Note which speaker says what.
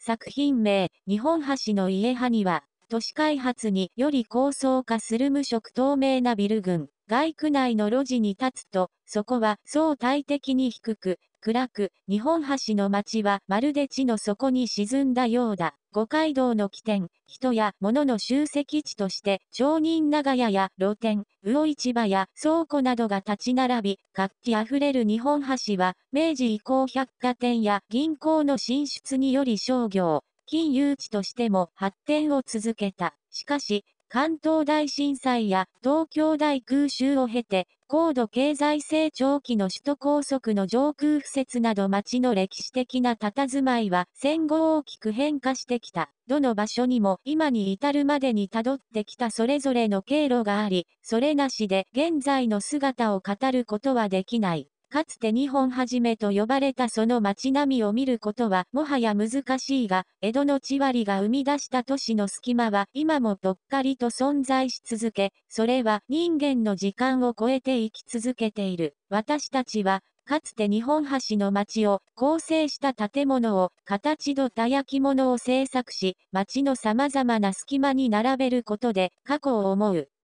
Speaker 1: 作品名、日本橋の家派には、都市開発により高層化する無色透明なビル群、街区内の路地に立つと、そこは相対的に低く、暗く、日本橋の街はまるで地の底に沈んだようだ。五街道の起点、人や物の集積地として、町人長屋や露店、魚市場や倉庫などが立ち並び、活気あふれる日本橋は、明治以降百貨店や銀行の進出により商業、金融地としても発展を続けた。しかし、関東大震災や東京大空襲を経て、高度経済成長期の首都高速の上空敷設など街の歴史的な佇まいは戦後大きく変化してきた。どの場所にも今に至るまでに辿ってきたそれぞれの経路があり、それなしで現在の姿を語ることはできない。かつて日本はじめと呼ばれたその街並みを見ることはもはや難しいが、江戸の地割りが生み出した都市の隙間は今もぽっかりと存在し続け、それは人間の時間を超えて生き続けている。私たちは、かつて日本橋の街を構成した建物を形とた焼き物を製作し、街の様々な隙間に並べることで過去を思う。